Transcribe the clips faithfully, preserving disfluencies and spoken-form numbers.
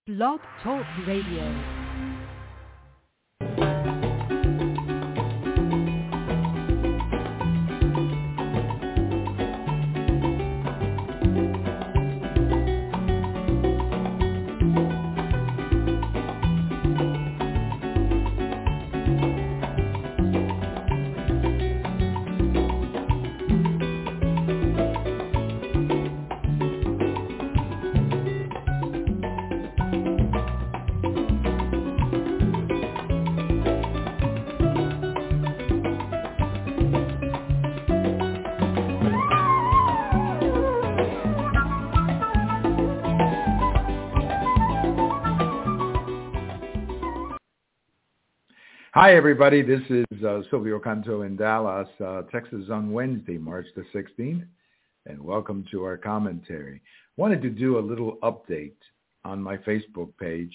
Blog Talk Radio. Hi, everybody. This is uh, Silvio Canto in Dallas, uh, Texas on Wednesday, March the sixteenth, and welcome to our commentary. Wanted to do a little update on my Facebook page.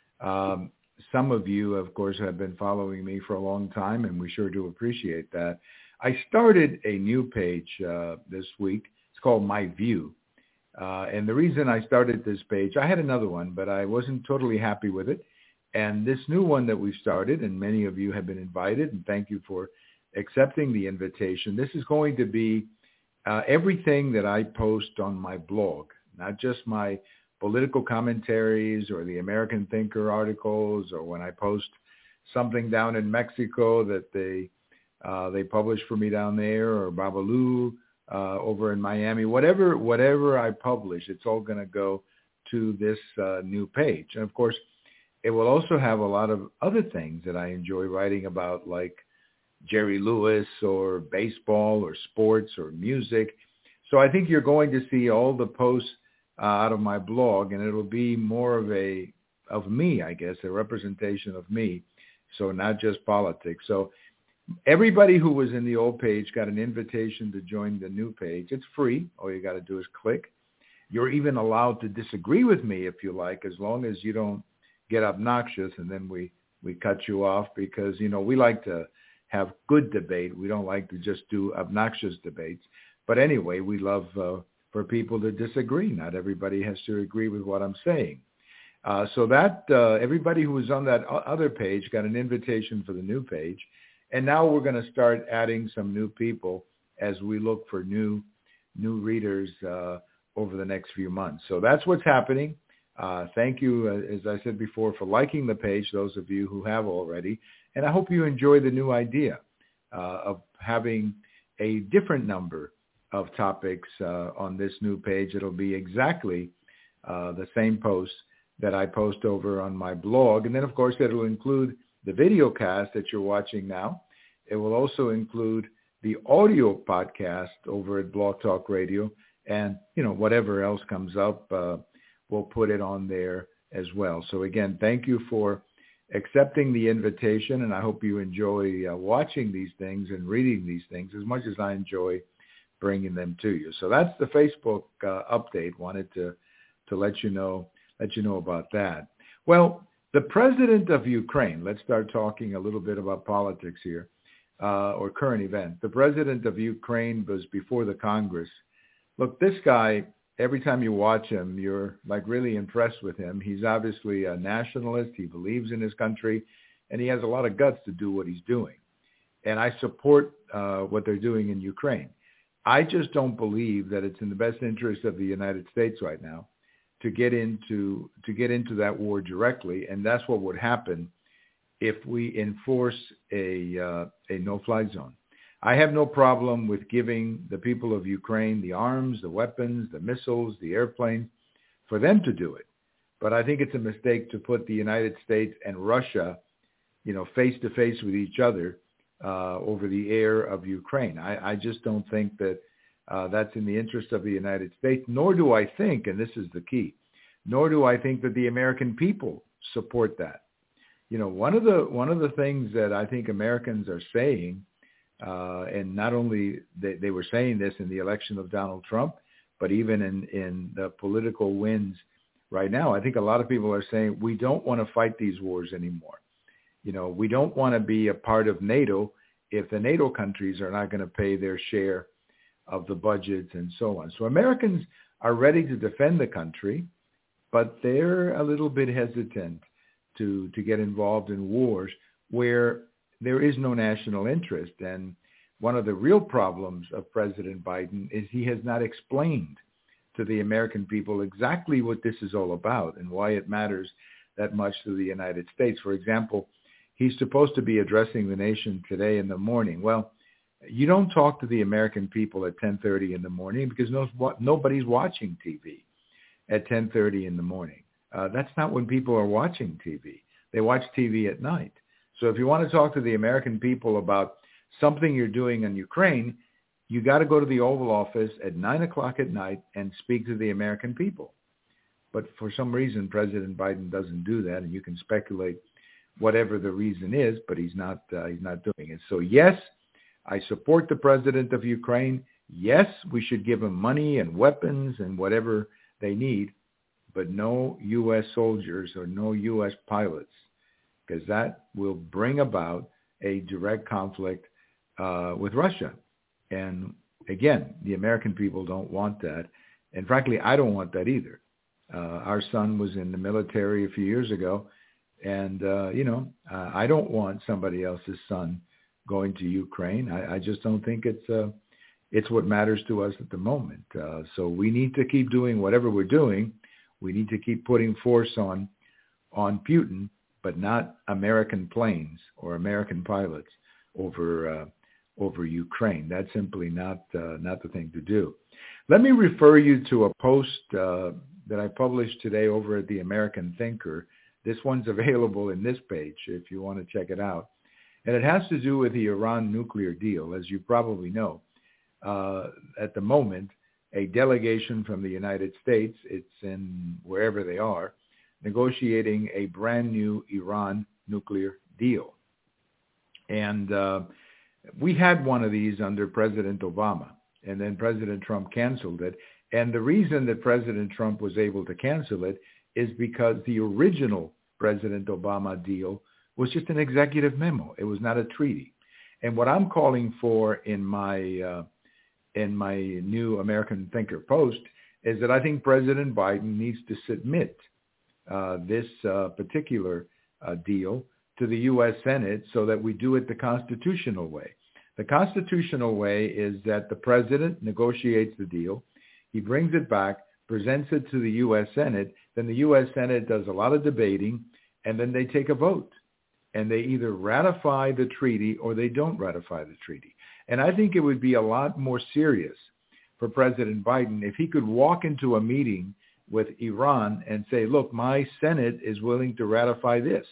Um, some of you, of course, have been following me for a long time, and we sure do appreciate that. I started a new page uh, this week. It's called My View. Uh, and the reason I started this page, I had another one, but I wasn't totally happy with it. And this new one that we've started, and many of you have been invited, and thank you for accepting the invitation. This is going to be uh, everything that I post on my blog, not just my political commentaries or the American Thinker articles, or when I post something down in Mexico that they uh, they publish for me down there, or Babalu uh, over in Miami. Whatever whatever I publish, it's all going to go to this uh, new page. And of course, it will also have a lot of other things that I enjoy writing about, like Jerry Lewis or baseball or sports or music. So I think you're going to see all the posts uh, out of my blog, and it'll be more of a of me, I guess, a representation of me. So not just politics. So everybody who was in the old page got an invitation to join the new page. It's free. All you got to do is click. You're even allowed to disagree with me if you like, as long as you don't get obnoxious, and then we, we cut you off, because, you know, we like to have good debate. We don't like to just do obnoxious debates. But anyway, we love uh, for people to disagree. Not everybody has to agree with what I'm saying. Uh, so that uh, everybody who was on that other page got an invitation for the new page. And now we're going to start adding some new people as we look for new new readers uh, over the next few months. So that's what's happening. Uh, thank you, uh, as I said before, for liking the page, those of you who have already. And I hope you enjoy the new idea uh, of having a different number of topics uh, on this new page. It'll be exactly uh, the same posts that I post over on my blog. And then, of course, it'll include the video cast that you're watching now. It will also include the audio podcast over at Blog Talk Radio. And, you know, whatever else comes up, uh, we'll put it on there as well. So again, thank you for accepting the invitation, and I hope you enjoy uh, watching these things and reading these things as much as I enjoy bringing them to you. So that's the Facebook uh, update. Wanted to to let you know let you know about that. Well, the president of Ukraine. Let's start talking a little bit about politics here, uh, or current events. The president of Ukraine was before the Congress. Look, this guy, every time you watch him, you're like really impressed with him. He's obviously a nationalist. He believes in his country, and he has a lot of guts to do what he's doing. And I support uh, what they're doing in Ukraine. I just don't believe that it's in the best interest of the United States right now to get into to get into that war directly, and that's what would happen if we enforce a uh, a no-fly zone. I have no problem with giving the people of Ukraine the arms, the weapons, the missiles, the airplanes, for them to do it. But I think it's a mistake to put the United States and Russia, you know, face to face with each other uh, over the air of Ukraine. I, I just don't think that uh, that's in the interest of the United States, nor do I think, and this is the key, nor do I think that the American people support that. You know, one of the one of the things that I think Americans are saying, Uh, and not only they, they were saying this in the election of Donald Trump, but even in, in the political wins right now, I think a lot of people are saying we don't want to fight these wars anymore. You know, we don't want to be a part of NATO if the NATO countries are not going to pay their share of the budgets and so on. So Americans are ready to defend the country. but they're a little bit hesitant to, to get involved in wars where there is no national interest. And one of the real problems of President Biden is he has not explained to the American people exactly what this is all about and why it matters that much to the United States. For example, he's supposed to be addressing the nation today in the morning. Well, you don't talk to the American people at ten thirty in the morning because no, nobody's watching T V at ten thirty in the morning. Uh, that's not when people are watching T V. They watch T V at night. So if you want to talk to the American people about something you're doing in Ukraine, you got to go to the Oval Office at nine o'clock at night and speak to the American people. But for some reason, President Biden doesn't do that, and you can speculate whatever the reason is, but he's not uh, he's not doing it. So yes, I support the president of Ukraine. Yes, we should give them money and weapons and whatever they need, but no U S soldiers or no U S pilots, because that will bring about a direct conflict uh, with Russia. And again, the American people don't want that. And frankly, I don't want that either. Uh, our son was in the military a few years ago. And, uh, you know, uh, I don't want somebody else's son going to Ukraine. I, I just don't think it's uh, it's what matters to us at the moment. Uh, so we need to keep doing whatever we're doing. We need to keep putting force on on Putin, but not American planes or American pilots over uh, over Ukraine. That's simply not uh, not the thing to do. Let me refer you to a post uh, that I published today over at the American Thinker. This one's available in this page if you want to check it out. And it has to do with the Iran nuclear deal. As you probably know, uh, at the moment, a delegation from the United States, it's in wherever they are, negotiating a brand new Iran nuclear deal. And uh, we had one of these under President Obama, and then President Trump canceled it. And the reason that President Trump was able to cancel it is because the original President Obama deal was just an executive memo. It was not a treaty. And what I'm calling for in my uh, in my new American Thinker post is that I think President Biden needs to submit uh, this uh, particular uh, deal to the U S Senate so that we do it the constitutional way. The constitutional way is that the president negotiates the deal, he brings it back, presents it to the U S Senate, then the U S Senate does a lot of debating, and then they take a vote. And they either ratify the treaty or they don't ratify the treaty. And I think it would be a lot more serious for President Biden if he could walk into a meeting with Iran and say, look, my Senate is willing to ratify this.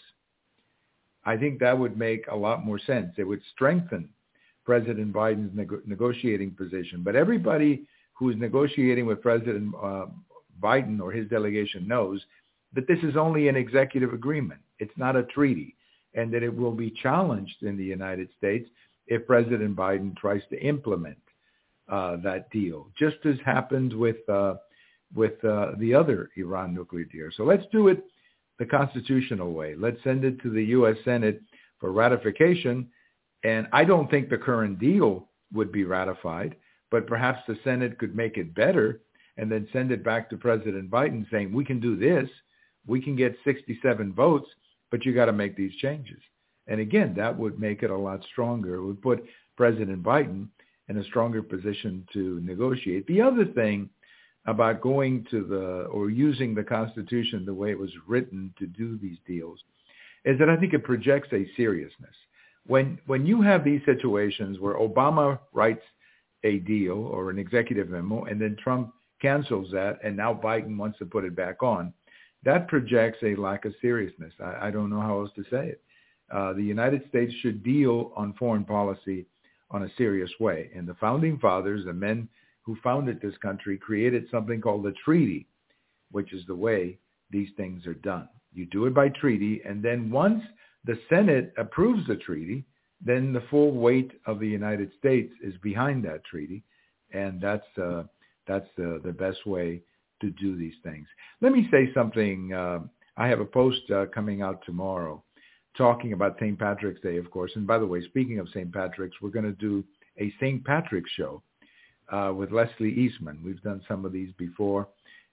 I think that would make a lot more sense. It would strengthen President Biden's neg- negotiating position. But everybody who is negotiating with President uh, Biden or his delegation knows that this is only an executive agreement. It's not a treaty, and that it will be challenged in the United States if President Biden tries to implement uh, that deal, just as happened with uh, with uh, the other Iran nuclear deal. So let's do it the constitutional way. Let's send it to the U S Senate for ratification. And I don't think the current deal would be ratified, but perhaps the Senate could make it better and then send it back to President Biden saying, we can do this, we can get sixty-seven votes, but you got to make these changes. And again, that would make it a lot stronger. It would put President Biden in a stronger position to negotiate. The other thing about going to the, or using the Constitution the way it was written to do these deals, is that I think it projects a seriousness. When, when you have these situations where Obama writes a deal or an executive memo, and then Trump cancels that, and now Biden wants to put it back on, that projects a lack of seriousness. I, I don't know how else to say it. Uh, the United States should deal on foreign policy on a serious way. And the founding fathers, the men who founded this country, created something called the treaty, which is the way these things are done. You do it by treaty, and then once the Senate approves the treaty, then the full weight of the United States is behind that treaty, and that's uh, that's the, the best way to do these things. Let me say something. Uh, I have a post uh, coming out tomorrow talking about Saint Patrick's Day, of course. And by the way, speaking of Saint Patrick's, we're going to do a Saint Patrick's show uh, with Leslie Eastman. We've done some of these before.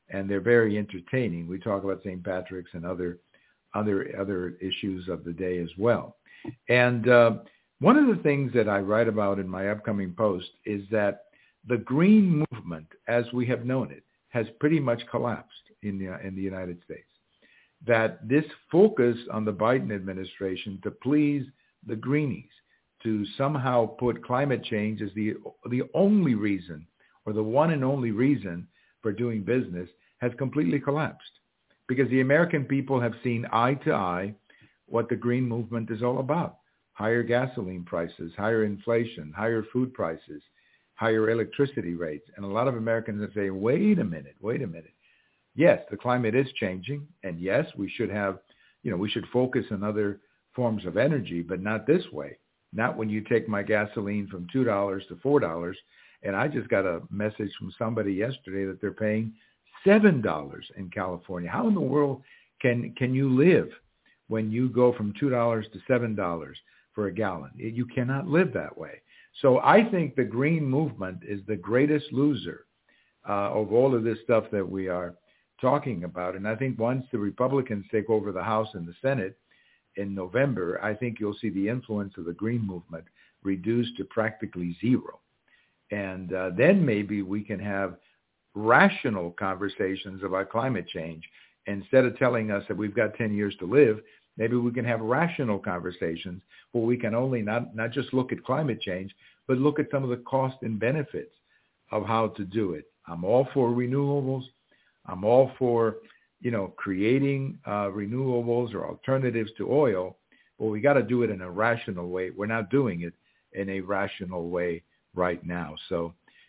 and they're very entertaining. We talk about Saint Patrick's and other other other issues of the day as well. And uh, one of the things that I write about in my upcoming post is that the green movement, as we have known it, has pretty much collapsed in the in the United States. That this focus on the Biden administration to please the greenies, to somehow put climate change as the the only reason or the one and only reason for doing business, has completely collapsed. Because the American people have seen eye to eye what the green movement is all about. Higher gasoline prices, higher inflation, higher food prices, higher electricity rates. And a lot of Americans are saying, wait a minute, wait a minute. Yes, the climate is changing. And yes, we should have, you know, we should focus on other forms of energy, but not this way. Not when you take my gasoline from two dollars to four dollars. And I just got a message from somebody yesterday that they're paying seven dollars in California. How in the world can can you live when you go from two dollars to seven dollars for a gallon? You cannot live that way. So I think the green movement is the greatest loser uh, of all of this stuff that we are talking about. And I think once the Republicans take over the House and the Senate in November, I think you'll see the influence of the green movement reduced to practically zero. And uh, then maybe we can have rational conversations about climate change. Instead of telling us that we've got ten years to live, maybe we can have rational conversations where we can only not, not just look at climate change, but look at some of the cost and benefits of how to do it. I'm all for renewables. I'm all for, you know, creating uh, renewables or alternatives to oil, but we got to do it in a rational way. We're not doing it in a rational way right now. So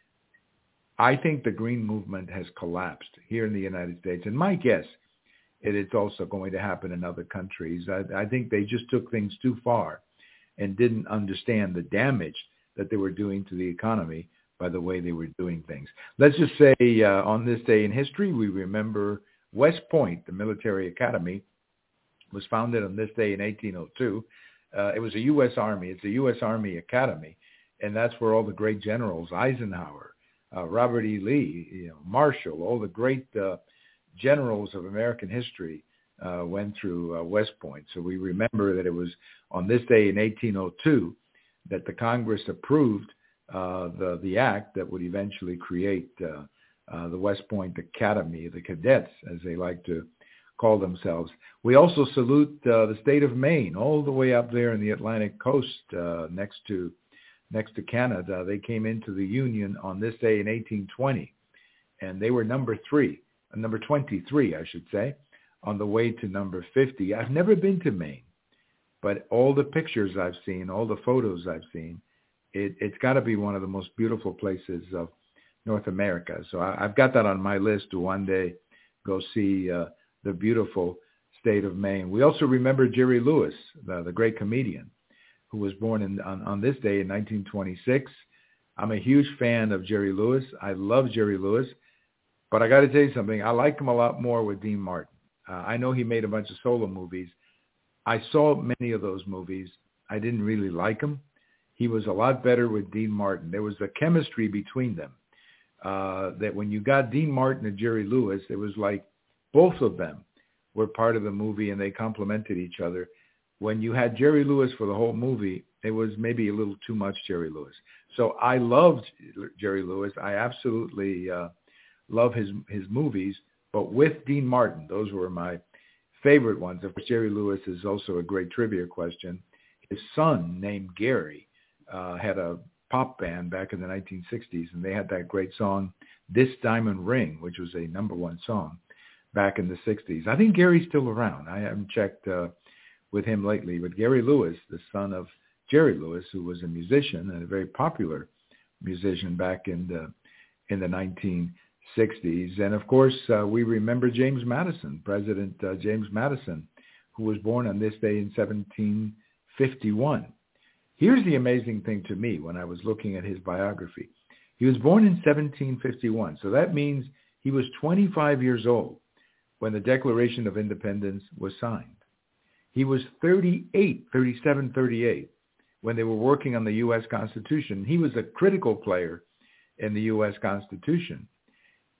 I think the green movement has collapsed here in the United States. And my guess is it's also going to happen in other countries. I, I think they just took things too far and didn't understand the damage that they were doing to the economy by the way they were doing things. Let's just say uh, on this day in history, we remember West Point, the military academy, was founded on this day in eighteen oh two. Uh, it was a U S Army. It's a U S Army academy. And that's where all the great generals, Eisenhower, uh, Robert E. Lee, you know, Marshall, all the great uh, generals of American history uh, went through uh, West Point. So we remember that it was on this day in eighteen oh two that the Congress approved uh, the, the act that would eventually create uh, uh, the West Point Academy, the cadets, as they like to call themselves. We also salute uh, the state of Maine, all the way up there in the Atlantic coast uh, next to next to Canada. They came into the Union on this day in eighteen twenty, and they were number three, uh, number twenty-three, I should say, on the way to number fifty. I've never been to Maine, but all the pictures I've seen, all the photos I've seen, it, it's got to be one of the most beautiful places of North America. So I, I've got that on my list to one day go see uh, the beautiful state of Maine. We also remember Jerry Lewis, the, the great comedian, who was born in, on, on this day in nineteen twenty-six. I'm a huge fan of Jerry Lewis. I love Jerry Lewis, but I got to tell you something. I like him a lot more with Dean Martin. Uh, I know he made a bunch of solo movies. I saw many of those movies. I didn't really like him. He was a lot better with Dean Martin. There was a chemistry between them uh, that when you got Dean Martin and Jerry Lewis, it was like both of them were part of the movie and they complemented each other. When you had Jerry Lewis for the whole movie, it was maybe a little too much Jerry Lewis. So I loved Jerry Lewis. I absolutely uh, love his his movies, but with Dean Martin, those were my favorite ones. Of course, Jerry Lewis is also a great trivia question. His son, named Gary, uh, had a pop band back in the nineteen sixties, and they had that great song, This Diamond Ring, which was a number one song back in the sixties. I think Gary's still around. I haven't checked uh, with him lately, but Gary Lewis, the son of Jerry Lewis, who was a musician and a very popular musician back in the in the nineteen sixties. And of course, uh, we remember James Madison, President uh, James Madison, who was born on this day in seventeen fifty-one. Here's the amazing thing to me when I was looking at his biography. He was born in seventeen fifty-one, so that means he was twenty-five years old when the Declaration of Independence was signed. He was thirty-eight, thirty-seven, thirty-eight when they were working on the U S Constitution. He was a critical player in the U S Constitution.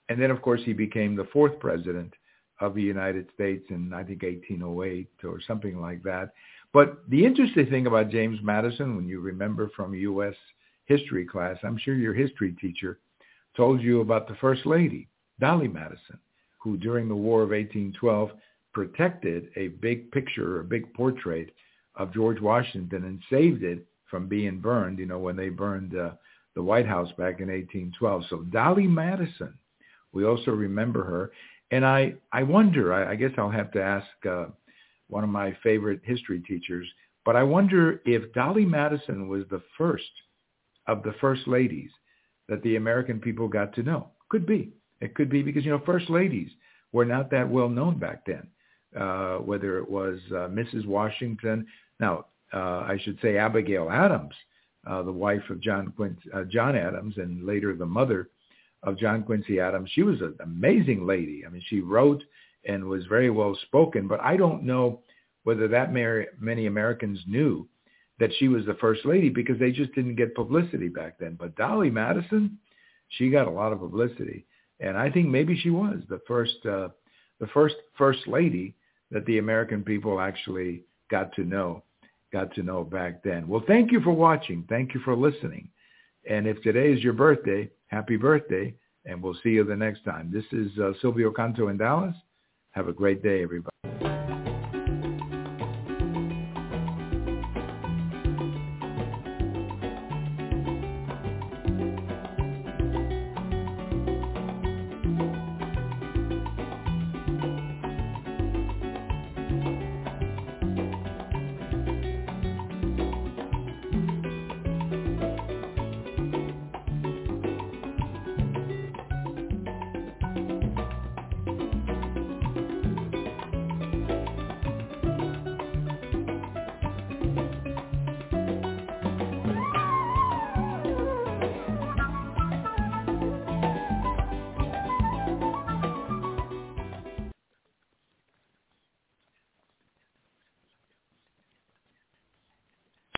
And then, of course, he became the fourth president of the United States in, I think, eighteen oh eight or something like that. But the interesting thing about James Madison, when you remember from U S history class, I'm sure your history teacher told you about the First Lady, Dolley Madison, who during the War of eighteen twelve protected a big picture, a big portrait of George Washington and saved it from being burned, you know, when they burned uh, the White House back in eighteen twelve. So Dolley Madison, we also remember her. And I, I wonder, I, I guess I'll have to ask uh, one of my favorite history teachers, but I wonder if Dolley Madison was the first of the first ladies that the American people got to know. Could be. It could be because, you know, first ladies were not that well known back then, uh, whether it was uh, Missus Washington. Now, uh, I should say Abigail Adams, uh, the wife of John Quincy, uh, John Adams, and later the mother of John Quincy Adams. She was an amazing lady. I mean, she wrote and was very well spoken, but I don't know whether that many Americans knew that she was the first lady because they just didn't get publicity back then. But Dolley Madison, she got a lot of publicity, and I think maybe she was the first, uh, the first first lady that the American people actually got to know, got to know back then. Well, thank you for watching. Thank you for listening. And if today is your birthday, happy birthday, and we'll see you the next time. This is uh, Silvio Canto in Dallas. Have a great day, everybody.